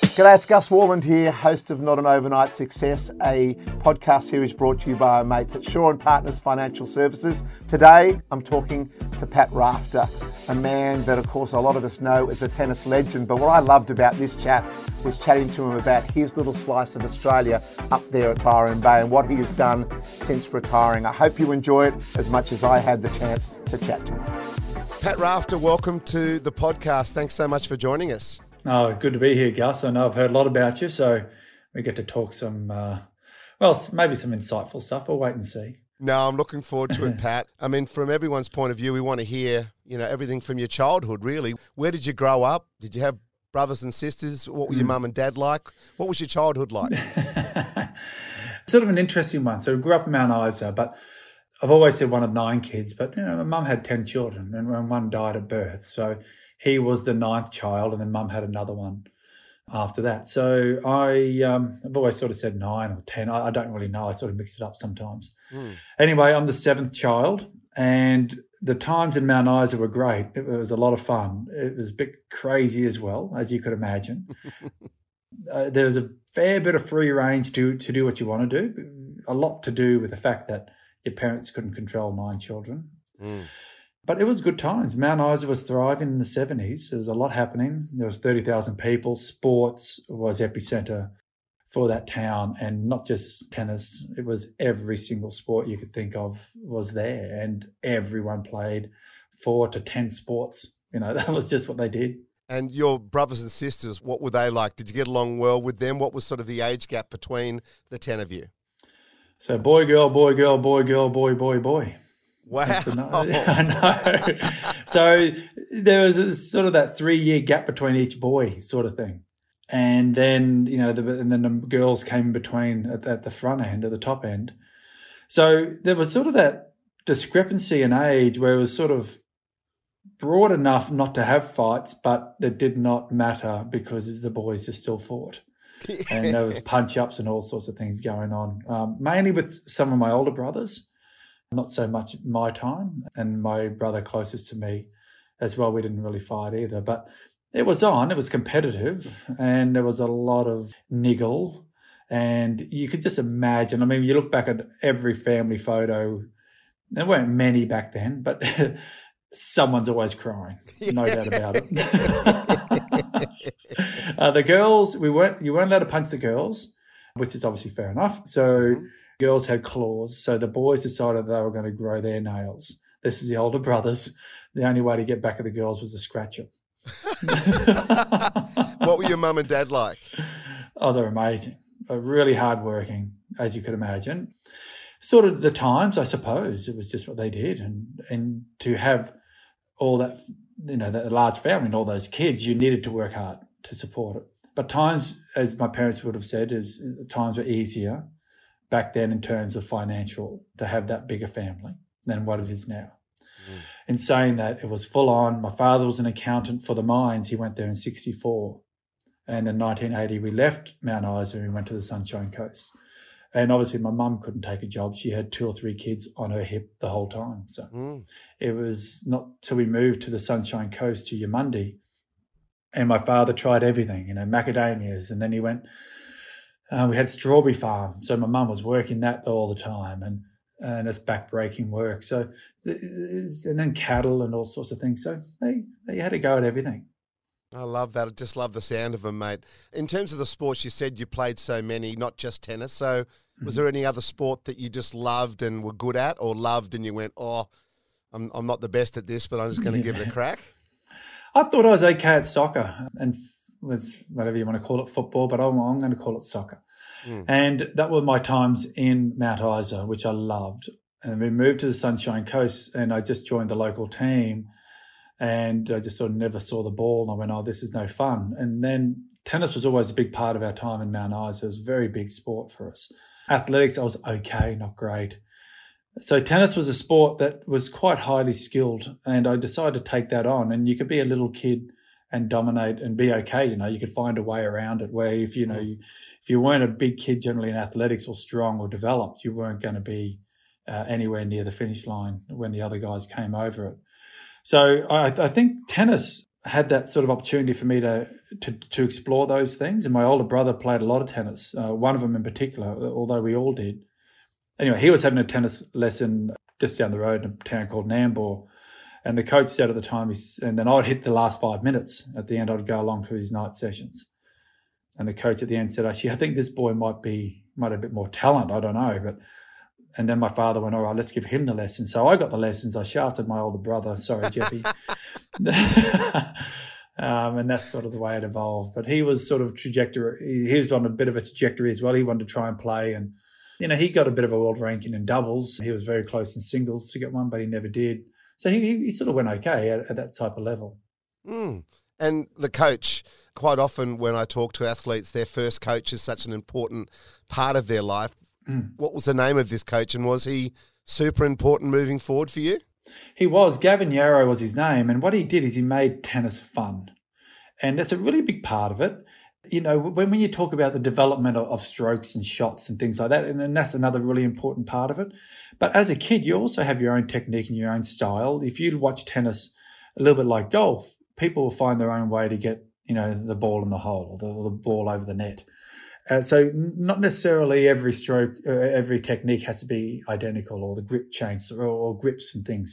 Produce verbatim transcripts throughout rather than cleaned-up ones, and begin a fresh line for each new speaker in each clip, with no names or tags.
G'day, it's Gus Warland here, host of Not an Overnight Success, a podcast series brought to you by our mates at Shaw and Partners Financial Services. Today, I'm talking to Pat Rafter, a man that, of course, a lot of us know as a tennis legend. But what I loved about this chat was chatting to him about his little slice of Australia up there at Byron Bay and what he has done since retiring. I hope you enjoy it as much as I had the chance to chat to him. Pat Rafter, welcome to the podcast. Thanks so much for joining us.
Oh, good to be here, Gus. I know I've heard a lot about you, so we get to talk some, uh, well, maybe some insightful stuff. We'll wait and see.
No, I'm looking forward to it, Pat. I mean, from everyone's point of view, we want to hear, you know, everything from your childhood, really. Where did you grow up? Did you have brothers and sisters? What were your mum and dad like? What was your childhood like?
Sort of an interesting one. So I grew up in Mount Isa, but I've always said one of nine kids, but, you know, my mum had ten children and one died at birth. So he was the ninth child, and then mum had another one after that. So I, um, I've always sort of said nine or ten. I, I don't really know. I sort of mix it up sometimes. Mm. Anyway, I'm the seventh child, and the times in Mount Isa were great. It was a lot of fun. It was a bit crazy as well, as you could imagine. uh, there was a fair bit of free range to, to do what you want to do, a lot to do with the fact that your parents couldn't control nine children. Mm. But it was good times. Mount Isa was thriving in the seventies. There was a lot happening. There was thirty thousand people. Sports was epicenter for that town, and not just tennis. It was every single sport you could think of was there, and everyone played four to ten sports. You know, that was just what they did.
And your brothers and sisters, what were they like? Did you get along well with them? What was sort of the age gap between the ten of you?
So boy, girl, boy, girl, boy, girl, boy, boy, boy.
Wow.
I know. So there was a, sort of that three-year gap between each boy sort of thing. And then, you know, the, and then the girls came in between at, at the front end, at the top end. So there was sort of that discrepancy in age where it was sort of broad enough not to have fights, but it did not matter because the boys just still fought. And there was punch-ups and all sorts of things going on, um, mainly with some of my older brothers. Not so much my time, and my brother closest to me as well. We didn't really fight either, but it was on. It was competitive, and there was a lot of niggle, and you could just imagine. I mean, you look back at every family photo. There weren't many back then, but someone's always crying. No doubt about it. uh, the girls, we weren't. You weren't allowed to punch the girls, which is obviously fair enough. So. Mm-hmm. Girls had claws, so the boys decided they were going to grow their nails. This is the older brothers. The only way to get back at the girls was to scratch them.
What were your mum and dad like?
Oh, they're amazing. They're really hardworking, as you could imagine. Sort of the times, I suppose. It was just what they did. And and to have all that, you know, that large family and all those kids, you needed to work hard to support it. But times, as my parents would have said, is times were easier back then in terms of financial, to have that bigger family than what it is now. Mm. In saying that, it was full on. My father was an accountant for the mines. He went there in sixty-four. And in nineteen eighty, we left Mount Isa and we went to the Sunshine Coast. And obviously my mum couldn't take a job. She had two or three kids on her hip the whole time. So mm. it was not till we moved to the Sunshine Coast to Yamundi. And my father tried everything, you know, macadamias. And then he went... Uh, we had a strawberry farm, so my mum was working that all the time, and and it's back-breaking work. So, and then cattle and all sorts of things. So they, they had to go at everything.
I love that. I just love the sound of them, mate. In terms of the sports, you said you played so many, not just tennis. So was mm-hmm. there any other sport that you just loved and were good at, or loved and you went, oh, I'm, I'm not the best at this, but I'm just going to yeah. give it a crack?
I thought I was okay at soccer and with whatever you want to call it, football, but I'm, I'm going to call it soccer. Mm. And that were my times in Mount Isa, which I loved. And we moved to the Sunshine Coast, and I just joined the local team, and I just sort of never saw the ball. And I went, oh, this is no fun. And then tennis was always a big part of our time in Mount Isa. It was a very big sport for us. Athletics, I was okay, not great. So tennis was a sport that was quite highly skilled, and I decided to take that on. And you could be a little kid and dominate and be okay. You know, you could find a way around it where if, you know, you, if you weren't a big kid generally in athletics or strong or developed, you weren't going to be uh, anywhere near the finish line when the other guys came over it. So I, I think tennis had that sort of opportunity for me to to, to explore those things. And my older brother played a lot of tennis, uh, one of them in particular, although we all did. Anyway, he was having a tennis lesson just down the road in a town called Nambour. And the coach said at the time, and then I'd hit the last five minutes. At the end, I'd go along to his night sessions. And the coach at the end said, actually, I think this boy might be, might have a bit more talent. I don't know. But And then my father went, all right, let's give him the lesson. So I got the lessons. I shafted my older brother. Sorry, Jeffy. um, and that's sort of the way it evolved. But he was sort of trajectory. He was on a bit of a trajectory as well. He wanted to try and play. And, you know, he got a bit of a world ranking in doubles. He was very close in singles to get one, but he never did. So he, he sort of went okay at, at that type of level.
Mm. And the coach, quite often when I talk to athletes, their first coach is such an important part of their life. Mm. What was the name of this coach, and was he super important moving forward for you?
He was. Gavin Yarrow was his name, and what he did is he made tennis fun. And that's a really big part of it. You know, when, when you talk about the development of, of strokes and shots and things like that, and, and that's another really important part of it. But as a kid, you also have your own technique and your own style. If you watch tennis a little bit like golf, people will find their own way to get, you know, the ball in the hole or the, or the ball over the net. Uh, so not necessarily every stroke, uh, every technique has to be identical, or the grip change, or, or grips and things.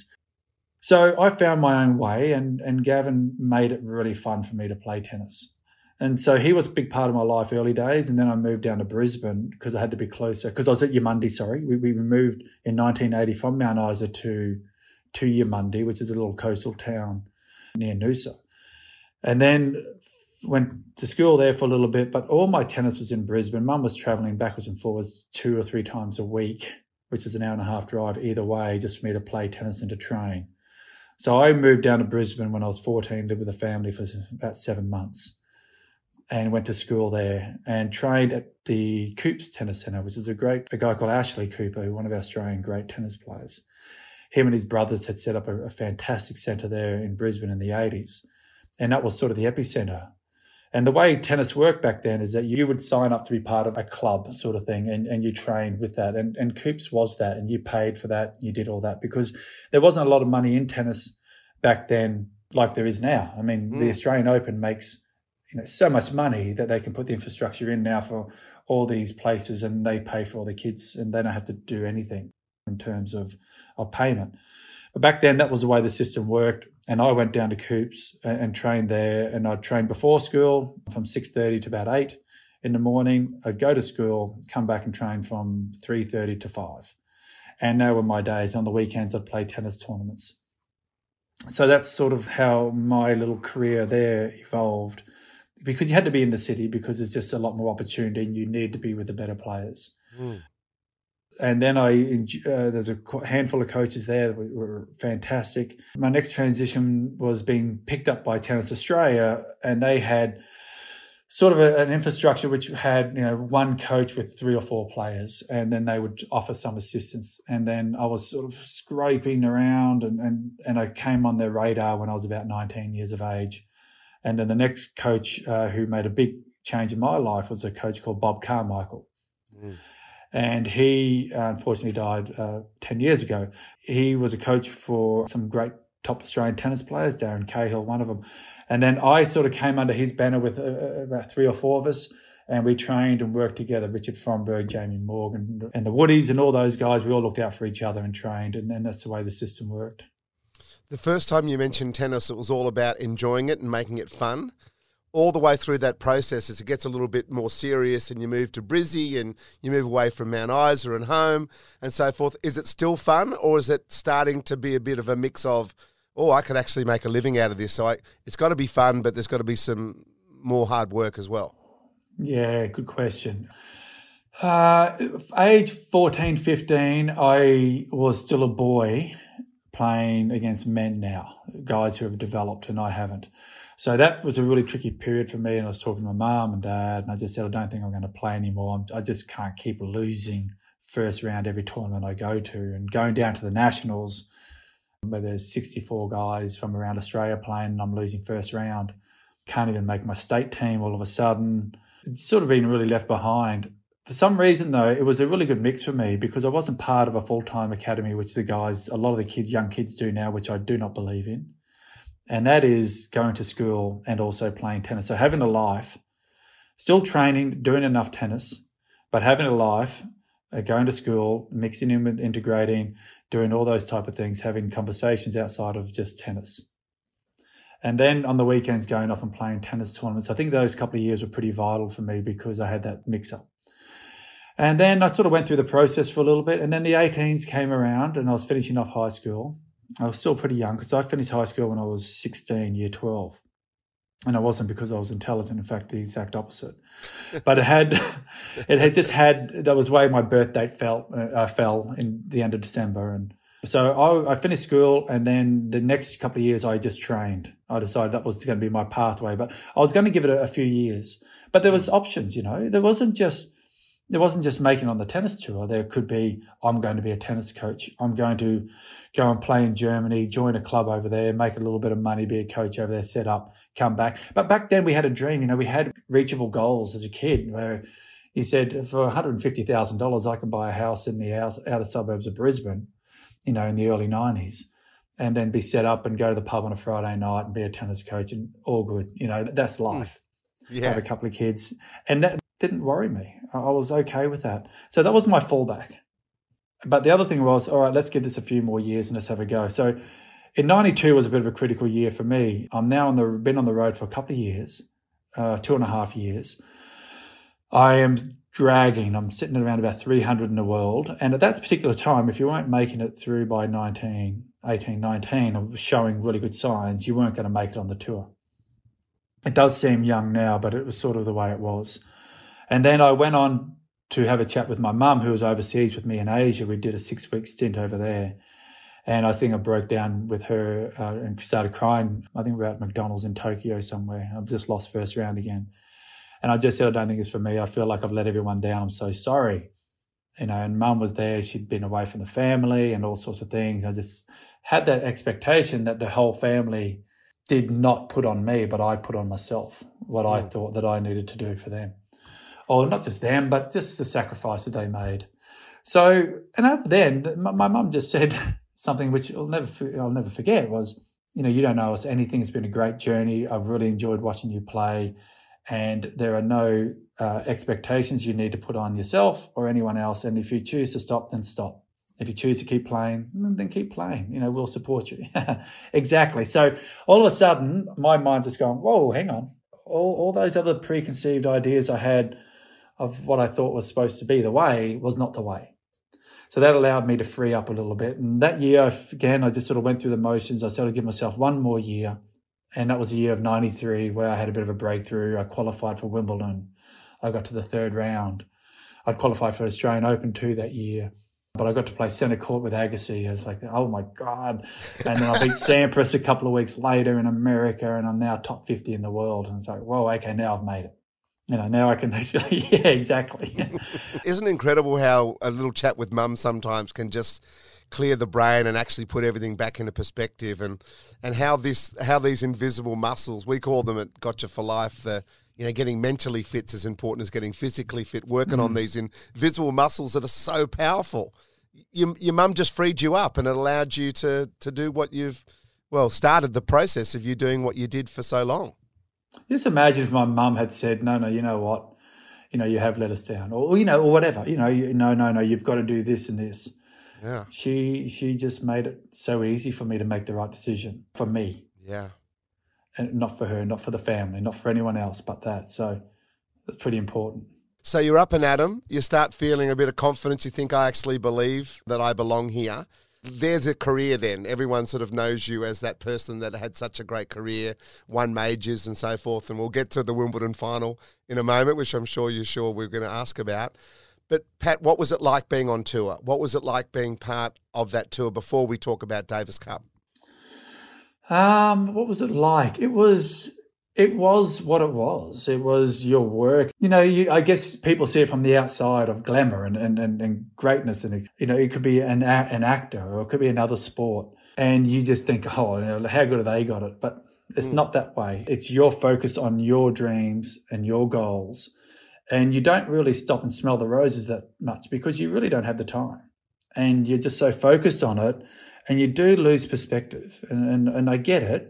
So I found my own way, and, and Gavin made it really fun for me to play tennis. And so he was a big part of my life early days. And then I moved down to Brisbane because I had to be closer, because I was at Yamundi, sorry. We, we moved in nineteen eighty from Mount Isa to, to Yamundi, which is a little coastal town near Noosa. And then went to school there for a little bit, but all my tennis was in Brisbane. Mum was travelling backwards and forwards two or three times a week, which is an hour and a half drive either way, just for me to play tennis and to train. So I moved down to Brisbane when I was fourteen, lived with a family for about seven months and went to school there and trained at the Coops Tennis Centre, which is a great, a guy called Ashley Cooper, one of our Australian great tennis players. Him and his brothers had set up a, a fantastic centre there in Brisbane in the eighties. And that was sort of the epicentre. And the way tennis worked back then is that you would sign up to be part of a club sort of thing, and, and you trained with that. And, and Coops was that, and you paid for that, you did all that, because there wasn't a lot of money in tennis back then like there is now. I mean, mm. the Australian Open makes, you know, so much money that they can put the infrastructure in now for all these places, and they pay for all the kids, and they don't have to do anything in terms of, of payment. But back then, that was the way the system worked. And I went down to Coops and, and trained there. And I'd train before school from six thirty to about eight in the morning. I'd go to school, come back and train from three thirty to five. And they were my days. On the weekends, I'd play tennis tournaments. So that's sort of how my little career there evolved, because you had to be in the city because there's just a lot more opportunity and you need to be with the better players. Mm. And then I, uh, there's a handful of coaches there that were fantastic. My next transition was being picked up by Tennis Australia, and they had sort of a, an infrastructure which had, you know, one coach with three or four players, and then they would offer some assistance. And then I was sort of scraping around, and, and, and I came on their radar when I was about nineteen years of age. And then the next coach uh, who made a big change in my life was a coach called Bob Carmichael. Mm. And he uh, unfortunately died uh, ten years ago. He was a coach for some great top Australian tennis players, Darren Cahill, one of them. And then I sort of came under his banner with uh, about three or four of us, and we trained and worked together. Richard Fromberg, Jamie Morgan, and the Woodies and all those guys, we all looked out for each other and trained, and, and that's the way the system worked.
The first time you mentioned tennis, it was all about enjoying it and making it fun. All the way through that process, as it gets a little bit more serious and you move to Brizzy and you move away from Mount Isa and home and so forth, is it still fun, or is it starting to be a bit of a mix of, oh, I could actually make a living out of this? So I, it's got to be fun, but there's got to be some more hard work as well.
Yeah, good question. Uh, age fourteen, fifteen, I was still a boy playing against men now, guys who have developed and I haven't. So that was a really tricky period for me, and I was talking to my mum and dad, and I just said, I don't think I'm going to play anymore. I just can't keep losing first round every tournament I go to. And going down to the Nationals, where there's sixty-four guys from around Australia playing, and I'm losing first round. Can't even make my state team all of a sudden. It's sort of been really left behind. For some reason, though, it was a really good mix for me, because I wasn't part of a full-time academy, which the guys, a lot of the kids, young kids do now, which I do not believe in. And that is going to school and also playing tennis. So having a life, still training, doing enough tennis, but having a life, uh, going to school, mixing in with integrating, doing all those type of things, having conversations outside of just tennis. And then on the weekends, going off and playing tennis tournaments. I think those couple of years were pretty vital for me because I had that mix-up. And then I sort of went through the process for a little bit. And then the eighteens came around and I was finishing off high school. I was still pretty young because I finished high school when I was sixteen, year twelve. And it wasn't because I was intelligent. In fact, the exact opposite. But it had, it had just had, that was the way my birth date fell, uh, fell in the end of December. And so I, I finished school, and then the next couple of years I just trained. I decided that was going to be my pathway, but I was going to give it a, a few years. But there was options, you know. There wasn't just there wasn't just making on the tennis tour. There could be, I'm going to be a tennis coach. I'm going to go and play in Germany, join a club over there, make a little bit of money, be a coach over there, set up, come back. But back then we had a dream, you know, we had reachable goals as a kid where he said, for one hundred fifty thousand dollars, I can buy a house in the outer suburbs of Brisbane, you know, in the early nineties, and then be set up and go to the pub on a Friday night and be a tennis coach, and all good. You know, that's life. Yeah. Have a couple of kids. And that didn't worry me. I was okay with that. So that was my fallback. But the other thing was, all right, let's give this a few more years and let's have a go. So in ninety-two was a bit of a critical year for me. I'm now on the been on the road for a couple of years, uh, two and a half years. I am dragging. I'm sitting at around about three hundred in the world. And at that particular time, if you weren't making it through by nineteen, eighteen, nineteen, or showing really good signs, you weren't going to make it on the tour. It does seem young now, but it was sort of the way it was. And then I went on to have a chat with my mum, who was overseas with me in Asia. We did a six-week stint over there. And I think I broke down with her uh, and started crying. I think we were at McDonald's in Tokyo somewhere. I've just lost first round again. And I just said, I don't think it's for me. I feel like I've let everyone down. I'm so sorry. You know, and mum was there. She'd been away from the family and all sorts of things. I just had that expectation that the whole family did not put on me, but I put on myself what I thought that I needed to do for them. Or not just them, but just the sacrifice that they made. So, and after then, my mum just said something which I'll never, I'll never forget was, you know, you don't know us anything. It's been a great journey. I've really enjoyed watching you play, and there are no uh, expectations you need to put on yourself or anyone else. And if you choose to stop, then stop. If you choose to keep playing, then keep playing. You know, we'll support you. Exactly. So all of a sudden, my mind's just going, whoa, hang on. All, all those other preconceived ideas I had of what I thought was supposed to be the way was not the way. So that allowed me to free up a little bit. And that year, again, I just sort of went through the motions. I started to give myself one more year. And that was the year of ninety-three, where I had a bit of a breakthrough. I qualified for Wimbledon. I got to the third round. I'd qualified for Australian Open too that year. But I got to play centre court with Agassi. It's like, oh my God. And then I beat Sampras a couple of weeks later in America, and I'm now top fifty in the world. And it's like, whoa, okay, now I've made it. You know, now I can actually, yeah, exactly.
Isn't it incredible how a little chat with mum sometimes can just clear the brain and actually put everything back into perspective, and, and how this how these invisible muscles, we call them at Gotcha for Life, the you know, getting mentally fit is as important as getting physically fit, working mm. on these invisible muscles that are so powerful. Your, your mum just freed you up, and it allowed you to to do what you've, well, started the process of you doing what you did for so long.
Just imagine if my mum had said, no, no, you know what, you know, you have let us down, or, you know, or whatever, you know, you, no, no, no, you've got to do this and this.
Yeah.
She, she just made it so easy for me to make the right decision for me.
Yeah.
And not for her, not for the family, not for anyone else but that. So that's pretty important.
So you're up and at 'em. You start feeling a bit of confidence. You think, I actually believe that I belong here. There's a career then. Everyone sort of knows you as that person that had such a great career, won majors and so forth. And we'll get to the Wimbledon final in a moment, which I'm sure you're sure we're going to ask about. But Pat, what was it like being on tour? What was it like being part of that tour before we talk about Davis Cup?
Um, what was it like? It was, it was what it was. It was your work. You know, you, I guess people see it from the outside of glamour and, and, and, and greatness. And, you know, it could be an, an actor, or it could be another sport. And you just think, oh, you know, how good have they got it? But it's mm. not that way. It's your focus on your dreams and your goals. And you don't really stop and smell the roses that much, because you really don't have the time. And you're just so focused on it, and you do lose perspective. And, and, and I get it.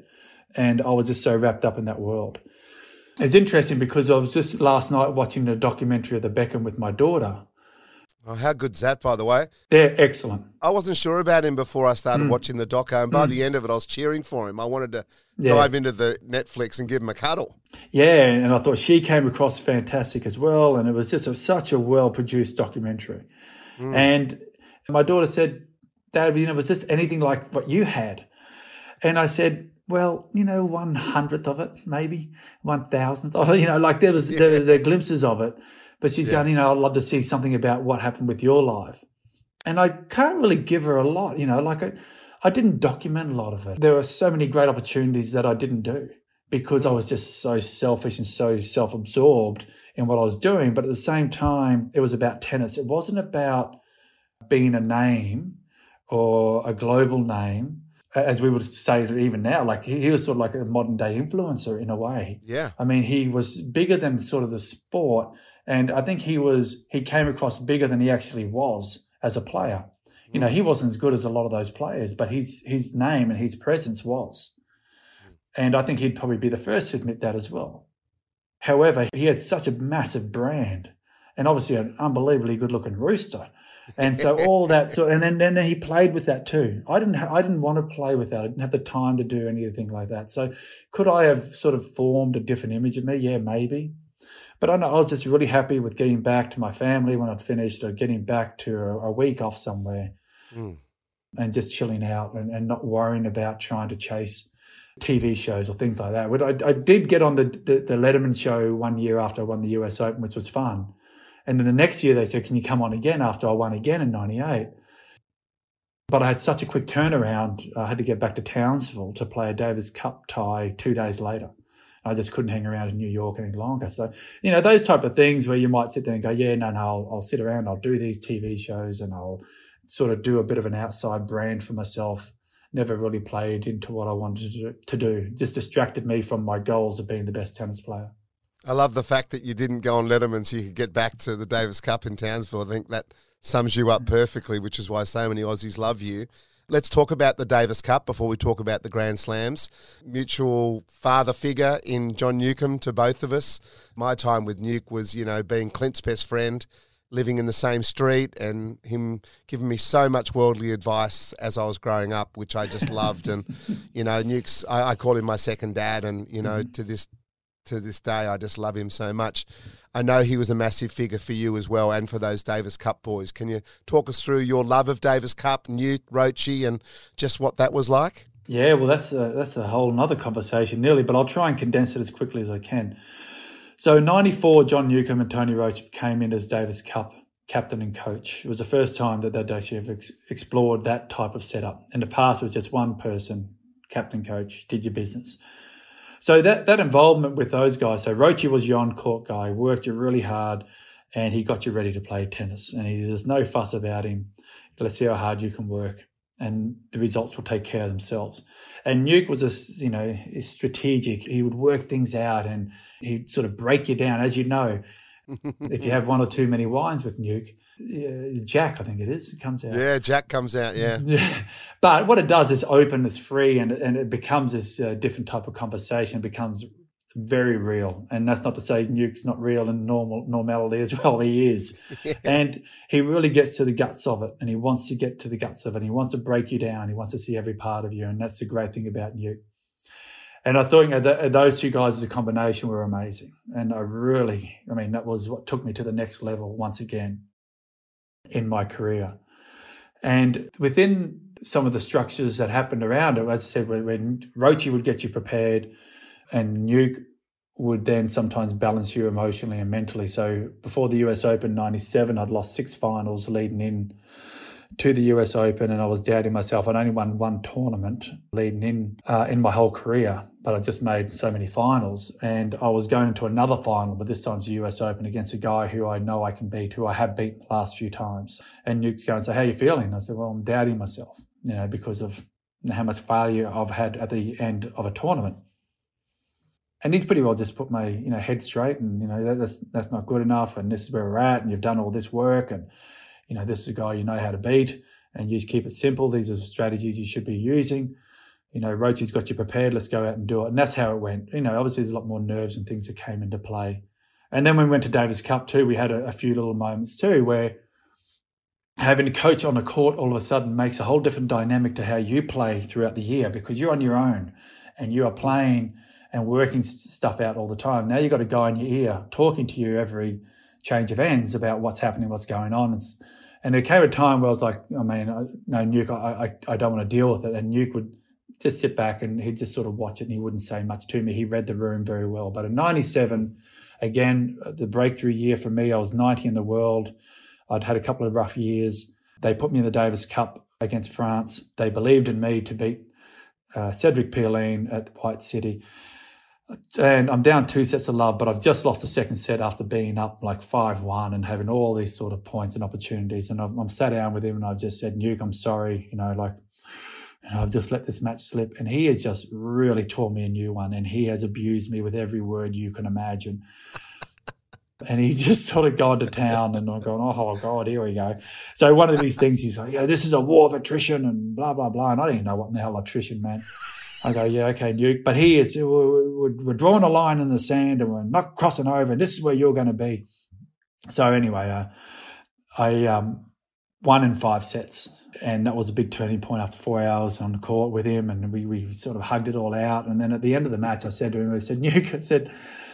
And I was just so wrapped up in that world. It's interesting because I was just last night watching a documentary of the Beckham with my daughter.
Oh, how good's that, by the way?
Yeah, excellent.
I wasn't sure about him before I started
Mm.
watching the doco, and by
Mm.
the end of it, I was cheering for him. I wanted to
Yeah.
dive into the Netflix and give him a cuddle.
Yeah, and I thought she came across fantastic as well, and it was just a, such a well-produced documentary.
Mm.
And my daughter said, Dad, you know, was this anything like what you had? And I said, well, you know, one hundredth of it, maybe one thousandth. Oh, you know, like there was
Yeah.
the, the glimpses of it. But she's
Yeah.
going, you know, I'd love to see something about what happened with your life. And I can't really give her a lot, you know, like I, I didn't document a lot of it. There were so many great opportunities that I didn't do because I was just so selfish and so self-absorbed in what I was doing. But at the same time, it was about tennis. It wasn't about being a name or a global name, as we would say even now. Like he, he was sort of like a modern day influencer in a way.
Yeah.
I mean, he was bigger than sort of the sport. And I think he was, he came across bigger than he actually was as a player. You know, he wasn't as good as a lot of those players, but his his name and his presence was. And I think he'd probably be the first to admit that as well. However, he had such a massive brand and obviously an unbelievably good-looking rooster. And so all that sort, and then, then he played with that too. I didn't, ha- I didn't want to play with that. I didn't have the time to do anything like that. So could I have sort of formed a different image of me? Yeah, maybe. But I know I was just really happy with getting back to my family when I'd finished, or getting back to a, a week off somewhere
Mm.
and just chilling out and, and not worrying about trying to chase T V shows or things like that. But I, I did get on the, the, the Letterman show one year after I won the U S Open, which was fun. And then the next year they said, can you come on again after I won again in ninety-eight? But I had such a quick turnaround, I had to get back to Townsville to play a Davis Cup tie two days later. I just couldn't hang around in New York any longer. So, you know, those type of things where you might sit there and go, yeah, no, no, I'll, I'll sit around, I'll do these T V shows and I'll sort of do a bit of an outside brand for myself. Never really played into what I wanted to do, to do. Just distracted me from my goals of being the best tennis player.
I love the fact that you didn't go on Letterman so you could get back to the Davis Cup in Townsville. I think that sums you up perfectly, which is why so many Aussies love you. Let's talk about the Davis Cup before we talk about the Grand Slams. Mutual father figure in John Newcombe to both of us. My time with Nuke was, you know, being Clint's best friend, living in the same street, and him giving me so much worldly advice as I was growing up, which I just loved. And, you know, Nuke's, I, I call him my second dad, and, you know, mm-hmm. to this to this day, I just love him so much. I know he was a massive figure for you as well and for those Davis Cup boys. Can you talk us through your love of Davis Cup, Nuke, Roche, and just what that was like?
Yeah, well, that's a, that's a whole nother conversation nearly, but I'll try and condense it as quickly as I can. So in ninety-four, John Newcombe and Tony Roche came in as Davis Cup captain and coach. It was the first time that they'd actually have ex- explored that type of setup. In the past, it was just one person, captain, coach, did your business. So that, that involvement with those guys, so Roche was your on-court guy, worked you really hard, and he got you ready to play tennis. And he, there's no fuss about him. Let's see how hard you can work, and the results will take care of themselves. And Nuke was, a, you know, strategic. He would work things out, and he'd sort of break you down. As you know, if you have one or too many wines with Nuke, uh, Jack, I think it is, it comes out.
Yeah, Jack comes out, yeah.
yeah. But what it does is open, it's free, and, and it becomes this uh, different type of conversation. It becomes very real. And that's not to say Nuke's not real in normal normality as well. He is. Yeah. And he really gets to the guts of it, and he wants to get to the guts of it. And he wants to break you down. He wants to see every part of you. And that's the great thing about Nuke. And I thought, you know, the, those two guys as a combination were amazing. And I really, I mean, that was what took me to the next level once again in my career. And within some of the structures that happened around it, as I said, when, when Roche would get you prepared and Nuke would then sometimes balance you emotionally and mentally. So before the U S Open ninety-seven, I'd lost six finals leading in to the U S Open, and I was doubting myself. I'd only won one tournament leading in uh, in my whole career, but I just made so many finals. And I was going into another final, but this time's the U S Open against a guy who I know I can beat, who I have beaten the last few times. And Nuke's going, so how are you feeling? I said, well, I'm doubting myself, you know, because of how much failure I've had at the end of a tournament. And he's pretty well just put my, you know, head straight, and, you know, that, that's that's not good enough, and this is where we're at, and you've done all this work, and, you know, this is a guy you know how to beat, and you keep it simple. These are the strategies you should be using. you know, Roachie's got you prepared, let's go out and do it. And that's how it went. You know, obviously there's a lot more nerves and things that came into play. And then when we went to Davis Cup too, we had a, a few little moments too where having a coach on the court all of a sudden makes a whole different dynamic to how you play throughout the year, because you're on your own and you are playing and working stuff out all the time. Now you've got a guy in your ear talking to you every change of ends about what's happening, what's going on. And, and there came a time where I was like, I mean, I, no, Nuke, I, I, I don't want to deal with it. And Nuke would just sit back and he'd just sort of watch it and he wouldn't say much to me. He read the room very well. But in ninety-seven, again, the breakthrough year for me, I was ninety in the world. I'd had a couple of rough years. They put me in the Davis Cup against France. They believed in me to beat uh, Cedric Pierlin at White City. And I'm down two sets of love, but I've just lost the second set after being up like five one and having all these sort of points and opportunities. And I've, I'm sat down with him and I've just said, Nuke, I'm sorry, you know, like, you know, I've just let this match slip. And he has just really taught me a new one. And he has abused me with every word you can imagine. And he's just sort of gone to town and I'm going, oh, God, here we go. So one of these things, he's like, yeah, this is a war of attrition and blah, blah, blah. And I didn't even know what in the hell attrition meant. I go, yeah, okay, Nuke. But he is, we're, we're drawing a line in the sand and we're not crossing over. And this is where you're going to be. So anyway, uh, I um, won in five sets. And that was a big turning point after four hours on the court with him. And we, we sort of hugged it all out. And then at the end of the match, I said to him, I said, Nuke, I said,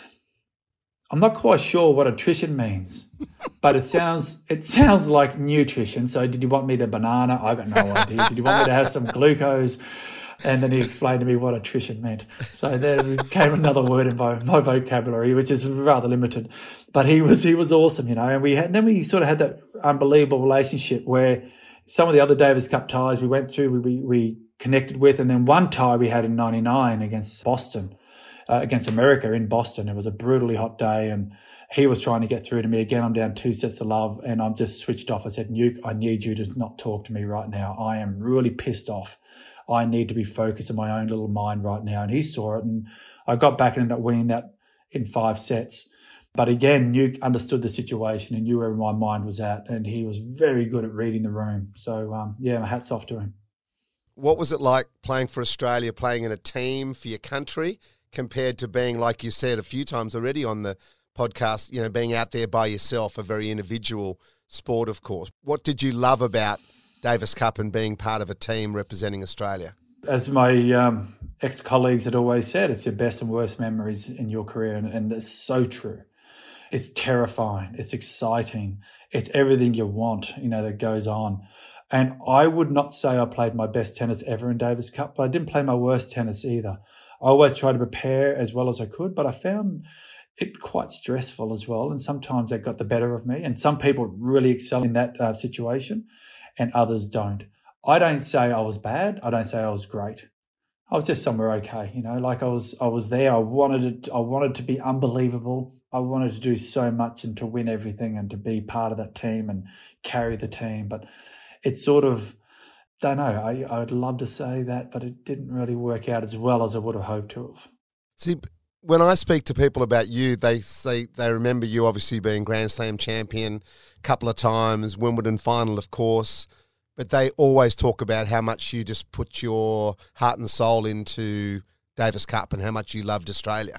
I'm not quite sure what attrition means, but it sounds it sounds like nutrition. So did you want me to banana? I got no idea. Did you want me to have some glucose? And then he explained to me what attrition meant. So there came another word in my, my vocabulary, which is rather limited. But he was he was awesome, you know. And we had and then we sort of had that unbelievable relationship where some of the other Davis Cup ties we went through, we we, we connected with, and then one tie we had in ninety-nine against Boston. Uh, against America in Boston. It was a brutally hot day and he was trying to get through to me. Again, I'm down two sets of love and I'm just switched off. I said, Nuke, I need you to not talk to me right now. I am really pissed off. I need to be focused in my own little mind right now. And he saw it and I got back and ended up winning that in five sets. But again, Nuke understood the situation and knew where my mind was at and he was very good at reading the room. So, um, yeah, my hat's off to him.
What was it like playing for Australia, playing in a team for your country, compared to being, like you said a few times already on the podcast, you know, being out there by yourself, a very individual sport, of course. What did you love about Davis Cup and being part of a team representing Australia?
As my um, ex-colleagues had always said, it's your best and worst memories in your career, and, and it's so true. It's terrifying. It's exciting. It's everything you want, you know, that goes on. And I would not say I played my best tennis ever in Davis Cup, but I didn't play my worst tennis either. I always tried to prepare as well as I could, but I found it quite stressful as well. And sometimes that got the better of me. And some people really excel in that uh, situation and others don't. I don't say I was bad. I don't say I was great. I was just somewhere okay. You know, like I was, I was there. I wanted it. I wanted to be unbelievable. I wanted to do so much and to win everything and to be part of that team and carry the team. But it's sort of, don't know. I, I'd love to say that, but it didn't really work out as well as I would have hoped to have.
See, when I speak to people about you, they say they remember you obviously being Grand Slam champion a couple of times, Wimbledon final, of course, but they always talk about how much you just put your heart and soul into Davis Cup and how much you loved Australia.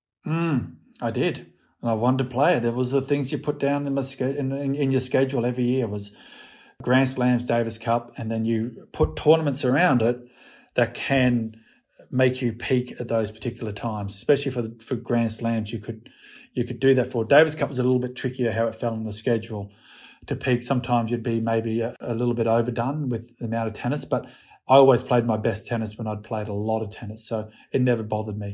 Mm, I did, and I wanted to play it. There was the things you put down in, my, in, in, in your schedule every year was Grand Slams, Davis Cup, and then you put tournaments around it that can make you peak at those particular times, especially for the, for Grand Slams. You could you could do that for. Davis Cup was a little bit trickier how it fell on the schedule to peak. Sometimes you'd be maybe a, a little bit overdone with the amount of tennis, but I always played my best tennis when I'd played a lot of tennis, so it never bothered me.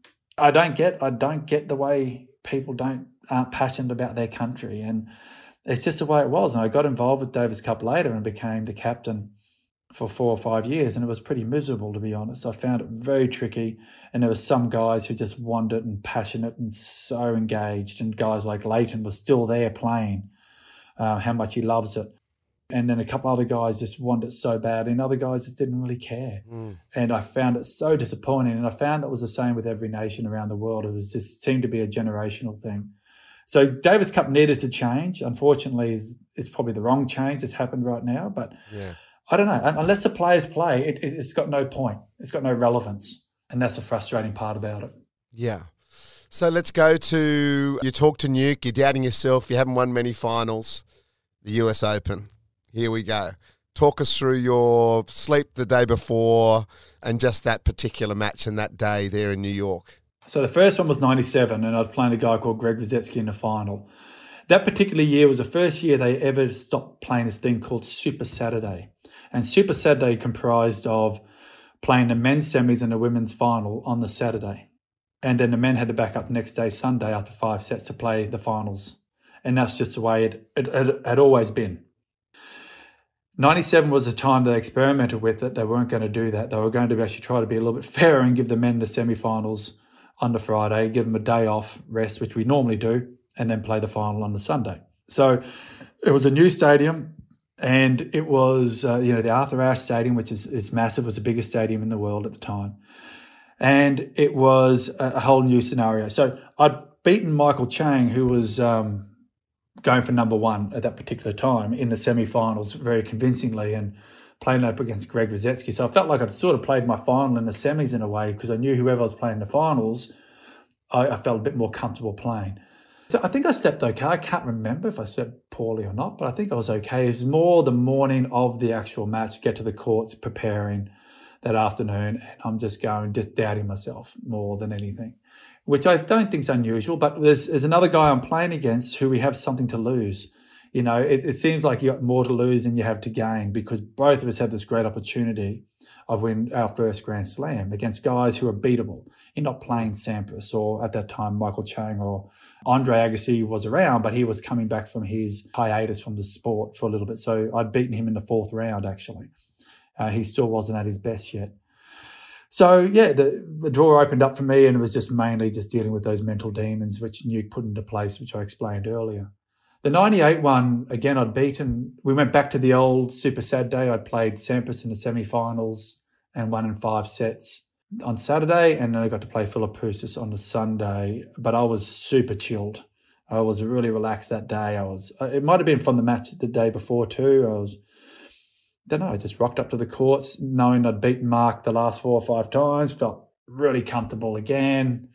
I don't get I don't get the way people don't aren't passionate about their country, and it's just the way it was. And I got involved with Davis Cup later and became the captain for four or five years. And it was pretty miserable, to be honest. I found it very tricky. And there were some guys who just wanted it and passionate and so engaged. And guys like Leighton was still there playing, uh, how much he loves it. And then a couple other guys just wanted it so bad. And other guys just didn't really care. Mm. And I found it so disappointing. And I found that was the same with every nation around the world. It was just seemed to be a generational thing. So Davis Cup needed to change. Unfortunately, it's probably the wrong change that's happened right now. But
yeah.
I don't know. Unless the players play, it, it, it's got no point. It's got no relevance. And that's the frustrating part about it.
Yeah. So let's go to, you talk to Nuke, you're doubting yourself, you haven't won many finals, the U S Open. Here we go. Talk us through your sleep the day before and just that particular match and that day there in New York.
So the first one was ninety-seven, and I was playing a guy called Greg Rosetsky in the final. That particular year was the first year they ever stopped playing this thing called Super Saturday. And Super Saturday comprised of playing the men's semis and the women's final on the Saturday. And then the men had to back up the next day, Sunday, after five sets to play the finals. And that's just the way it, it, it had always been. ninety-seven was the time they experimented with it. They weren't going to do that. They were going to actually try to be a little bit fairer and give the men the semi-finals on the Friday, give them a day off, rest, which we normally do, and then play the final on the Sunday. So it was a new stadium, and it was, uh, you know, the Arthur Ashe Stadium, which is, is massive, was the biggest stadium in the world at the time. And it was a, a whole new scenario. So I'd beaten Michael Chang, who was um, going for number one at that particular time in the semi-finals very convincingly, and playing up against Greg Rosetsky. So I felt like I'd sort of played my final in the semis in a way, because I knew whoever I was playing in the finals, I, I felt a bit more comfortable playing. So I think I stepped okay. I can't remember if I stepped poorly or not, but I think I was okay. It was more the morning of the actual match, get to the courts, preparing that afternoon, and I'm just going, just doubting myself more than anything, which I don't think is unusual. But there's, there's another guy I'm playing against who we have something to lose. You know, it, it seems like you got more to lose than you have to gain, because both of us have this great opportunity of winning our first Grand Slam against guys who are beatable. You're not playing Sampras or, at that time, Michael Chang or Andre Agassi was around, but he was coming back from his hiatus from the sport for a little bit. So I'd beaten him in the fourth round, actually. Uh, he still wasn't at his best yet. So, yeah, the, the draw opened up for me, and it was just mainly just dealing with those mental demons, which Nuke put into place, which I explained earlier. The ninety-eight one, again, I'd beaten. We went back to the old Super Saturday. I'd played Sampras in the semi-finals and won in five sets on Saturday, and then I got to play Philippoussis on the Sunday. But I was super chilled. I was really relaxed that day. I was. It might have been from the match the day before too. I was. Don't know. I just rocked up to the courts, knowing I'd beaten Mark the last four or five times. Felt really comfortable again,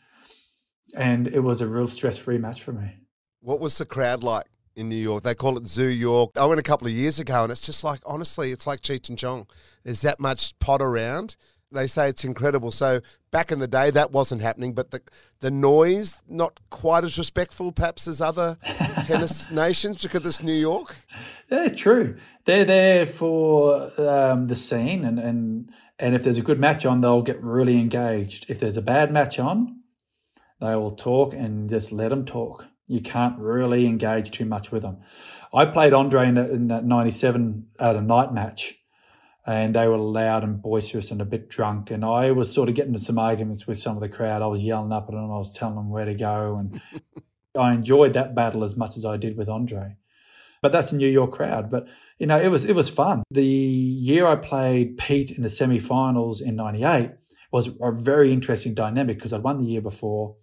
and it was a real stress-free match for me.
What was the crowd like in New York? They call it Zoo York. I went a couple of years ago, and it's just like, honestly, it's like Cheech and Chong. There's that much pot around. They say it's incredible. So back in the day, that wasn't happening, but the the noise, not quite as respectful perhaps as other tennis nations, because it's New York.
Yeah, true. They're there for um, the scene, and, and, and if there's a good match on, they'll get really engaged. If there's a bad match on, they will talk and just let them talk. You can't really engage too much with them. I played Andre in, the, in that ninety-seven at a night match, and they were loud and boisterous and a bit drunk. And I was sort of getting into some arguments with some of the crowd. I was yelling up at them. I was telling them where to go. And I enjoyed that battle as much as I did with Andre. But that's a New York crowd. But, you know, it was it was fun. The year I played Pete in the semi-finals in ninety-eight was a very interesting dynamic, because I'd won the year before.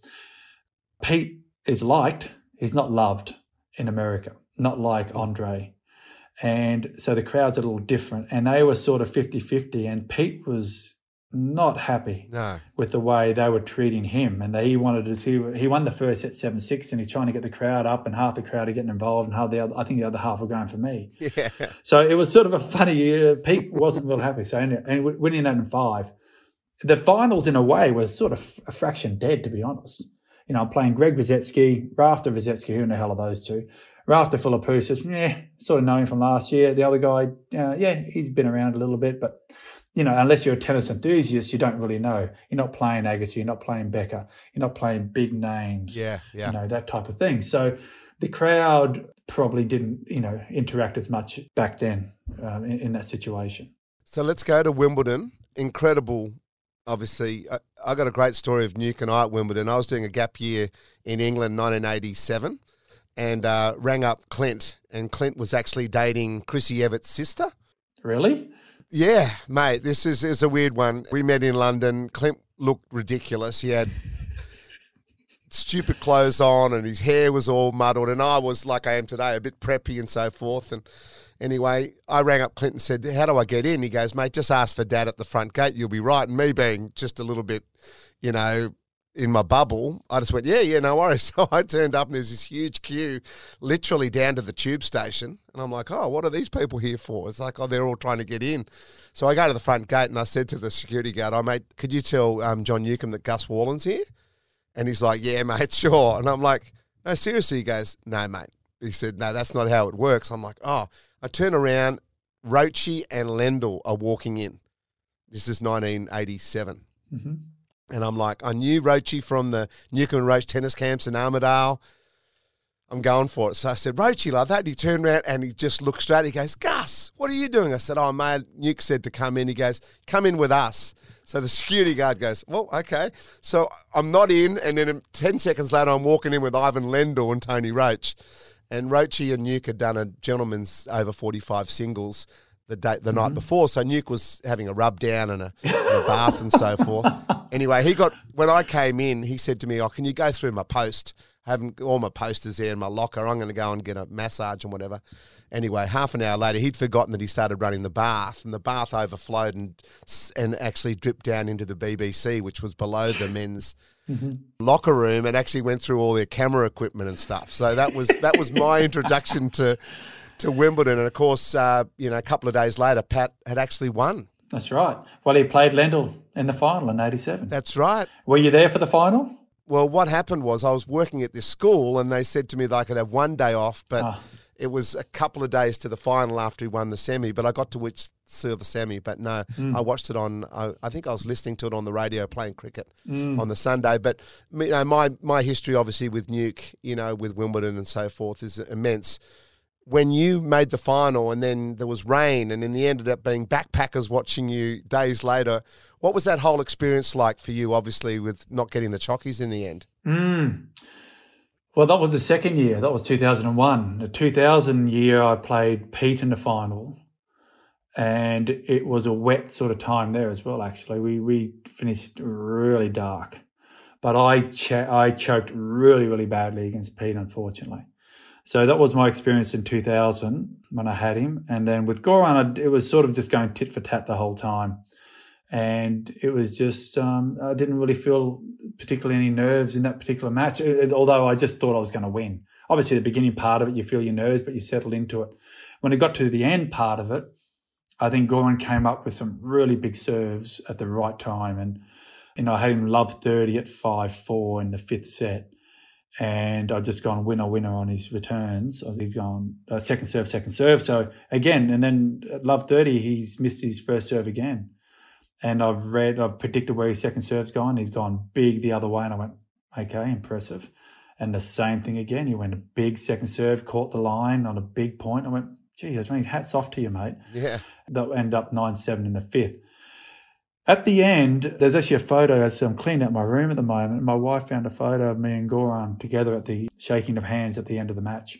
Pete is liked. He's not loved in America, not like Andre. And so the crowd's a little different, and they were sort of fifty-fifty, and Pete was not happy
no.
with the way they were treating him. And they, he wanted to see, he won the first set seven six, and he's trying to get the crowd up, and half the crowd are getting involved, and half the other, I think the other half were going for me.
Yeah.
So it was sort of a funny year. Pete wasn't real happy. So and, and winning that in five. The finals, in a way, was sort of a fraction dead, to be honest. You know, I'm playing Greg Rosetsky, Rafter Rosetsky, who in the hell are those two? Rafter Philippoussis, yeah, sort of know him from last year. The other guy, uh, yeah, he's been around a little bit, but, you know, unless you're a tennis enthusiast, you don't really know. You're not playing Agassi, you're not playing Becker, you're not playing big names,
yeah, yeah.
you know, that type of thing. So the crowd probably didn't, you know, interact as much back then um, in, in that situation.
So let's go to Wimbledon. Incredible. Obviously, I, I got a great story of Nuke and I at Wimbledon. I was doing a gap year in England, nineteen eighty-seven, and uh, rang up Clint, and Clint was actually dating Chrissy Evert's sister.
Really?
Yeah, mate, this is, is a weird one. We met in London. Clint looked ridiculous. He had stupid clothes on, and his hair was all muddled, and I was like I am today, a bit preppy and so forth. And anyway, I rang up Clint and said, how do I get in? He goes, mate, just ask for Dad at the front gate. You'll be right. And me being just a little bit, you know, in my bubble, I just went, yeah, yeah, no worries. So I turned up and there's this huge queue literally down to the tube station. And I'm like, oh, what are these people here for? It's like, oh, they're all trying to get in. So I go to the front gate and I said to the security guard, oh, mate, could you tell um, John Newcombe that Gus Worland's here? And he's like, yeah, mate, sure. And I'm like, no, seriously? He goes, no, mate. He said, no, that's not how it works. I'm like, oh. I turn around, Roche and Lendl are walking in. This is nineteen eighty-seven.
Mm-hmm.
And I'm like, I knew Roche from the Newcombe and Roche tennis camps in Armidale. I'm going for it. So I said, Roche, like that. And he turned around and he just looked straight. He goes, Gus, what are you doing? I said, oh, mate, Nuke said to come in. He goes, come in with us. So the security guard goes, well, okay. So I'm not in. And then ten seconds later, I'm walking in with Ivan Lendl and Tony Roche. And Roche and Nuke had done a gentleman's over forty-five singles the day, the mm-hmm. night before. So Nuke was having a rub down and a, and a bath and so forth. Anyway, he got, when I came in, he said to me, oh, can you go through my post? I haven't all my posters there in my locker. I'm going to go and get a massage and whatever. Anyway, half an hour later, he'd forgotten that he started running the bath, and the bath overflowed and and actually dripped down into the B B C, which was below the men's mm-hmm. locker room, and actually went through all their camera equipment and stuff. So that was that was my introduction to to Wimbledon. And of course, uh, you know, a couple of days later, Pat had actually won.
That's right. Well, he played Lendl in the final in eighty-seven.
That's right.
Were you there for the final?
Well, what happened was I was working at this school, and they said to me that I could have one day off, but oh. it was a couple of days to the final after he won the semi. But I got to watch see the semi. But no, mm. I watched it on. I, I think I was listening to it on the radio playing cricket mm. on the Sunday. But you know, my my history obviously with Nuke, you know, with Wimbledon and so forth is immense. When you made the final and then there was rain and in the end ended up being backpackers watching you days later, what was that whole experience like for you, obviously, with not getting the chockies in the end?
Mm. Well, that was the second year. That was two thousand one. The two thousand year, I played Pete in the final, and it was a wet sort of time there as well, actually. We we finished really dark. But I, ch- I choked really, really badly against Pete, unfortunately. So that was my experience in two thousand when I had him. And then with Goran, it was sort of just going tit for tat the whole time. And it was just, um, I didn't really feel particularly any nerves in that particular match, although I just thought I was going to win. Obviously, the beginning part of it, you feel your nerves, but you settle into it. When it got to the end part of it, I think Goran came up with some really big serves at the right time. And, you know, I had him love thirty at five four in the fifth set. And I'd just gone winner, winner on his returns. He's gone uh, second serve, second serve. So again, and then at love thirty, he's missed his first serve again. And I've read, I've predicted where his second serve's gone. He's gone big the other way. And I went, okay, impressive. And the same thing again. He went a big second serve, caught the line on a big point. I went, gee, I mean, hats off to you, mate.
Yeah.
They'll end up nine seven in the fifth. At the end, there's actually a photo as I'm cleaning out my room at the moment. My wife found a photo of me and Goran together at the shaking of hands at the end of the match.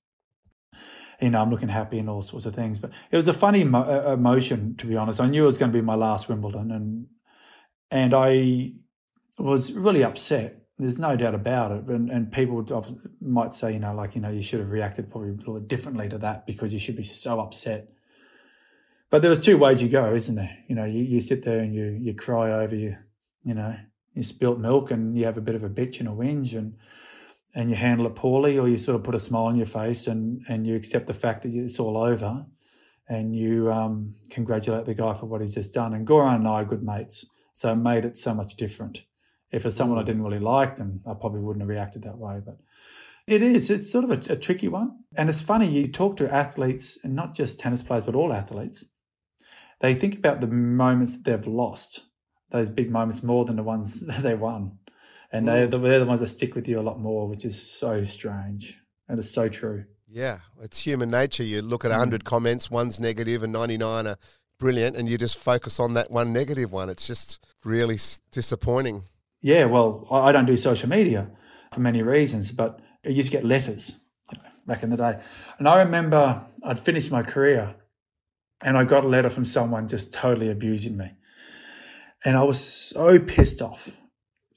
You know, I'm looking happy and all sorts of things. But it was a funny mo- emotion, to be honest. I knew it was going to be my last Wimbledon, and and I was really upset. There's no doubt about it. And, and people might say, you know, like, you know, you should have reacted probably a little bit differently to that because you should be so upset. But there was two ways you go, isn't there? You know, you, you sit there and you you cry over you, you know, you spilt milk and you have a bit of a bitch and a whinge and and you handle it poorly, or you sort of put a smile on your face and, and you accept the fact that it's all over and you um, congratulate the guy for what he's just done. And Goran and I are good mates, so it made it so much different. If it's someone I didn't really like, then I probably wouldn't have reacted that way. But it is, it's sort of a, a tricky one. And it's funny, you talk to athletes, and not just tennis players, but all athletes, they think about the moments that they've lost, those big moments, more than the ones that they won. And they're the, they're the ones that stick with you a lot more, which is so strange. And it's so true.
Yeah, it's human nature. You look at one hundred mm. comments, one's negative and ninety-nine are brilliant, and you just focus on that one negative one. It's just really disappointing.
Yeah, well, I don't do social media for many reasons, but I used to get letters back in the day. And I remember I'd finished my career and I got a letter from someone just totally abusing me. And I was so pissed off,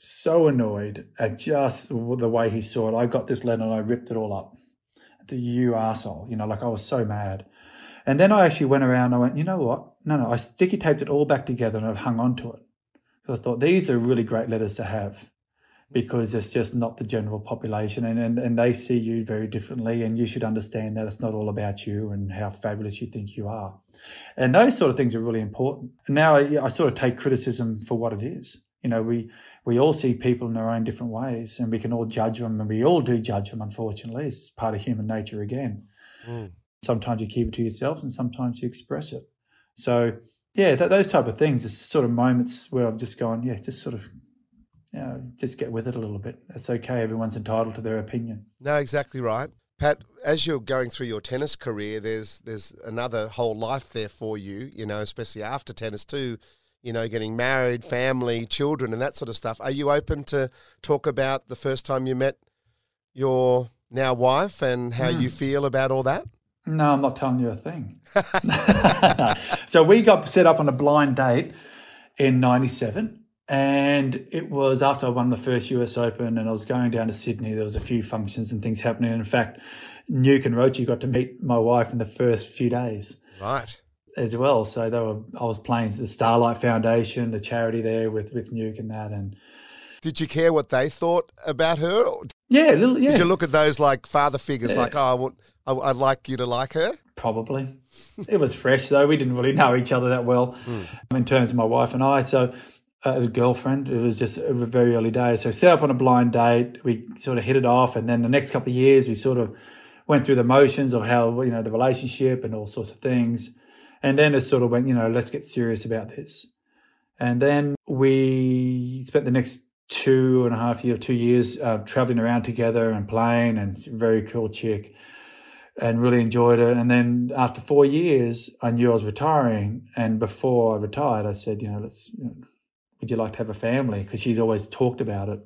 so annoyed at just the way he saw it. I got this letter and I ripped it all up. The you arsehole, you know, like I was so mad. And then I actually went around and I went, you know what? No, no, I sticky taped it all back together and I've hung on to it. So I thought these are really great letters to have because it's just not the general population and, and, and they see you very differently and you should understand that it's not all about you and how fabulous you think you are. And those sort of things are really important. And now I, I sort of take criticism for what it is. You know, we, we all see people in our own different ways and we can all judge them and we all do judge them, unfortunately. It's part of human nature again. Mm. Sometimes you keep it to yourself and sometimes you express it. So, yeah, th- those type of things are sort of moments where I've just gone, yeah, just sort of, you know, just get with it a little bit. That's okay. Everyone's entitled to their opinion.
No, exactly right. Pat, as you're going through your tennis career, there's there's another whole life there for you, you know, especially after tennis too, you know, getting married, family, children and that sort of stuff. Are you open to talk about the first time you met your now wife and how mm. you feel about all that?
No, I'm not telling you a thing. So we got set up on a blind date in ninety-seven and it was after I won the first U S Open and I was going down to Sydney. There was a few functions and things happening. In fact, Nuke and Roche got to meet my wife in the first few days.
Right.
As well. So they were, I was playing the Starlight Foundation, the charity there with, with Nuke and that. And
did you care what they thought about her?
Yeah, a little, yeah.
Did you look at those like father figures, yeah. like, oh, I want, I'd like you to like her?
Probably. It was fresh, though. We didn't really know each other that well mm. in terms of my wife and I. So uh, as a girlfriend, it was just a very early days. So set up on a blind date. We sort of hit it off. And then the next couple of years, we sort of went through the motions of how, you know, the relationship and all sorts of things. And then it sort of went, you know, let's get serious about this. And then we spent the next two and a half years, two years uh, traveling around together and playing, and very cool chick, and really enjoyed it. And then after four years, I knew I was retiring. And before I retired, I said, you know, let's, you know, would you like to have a family? Because she'd always talked about it.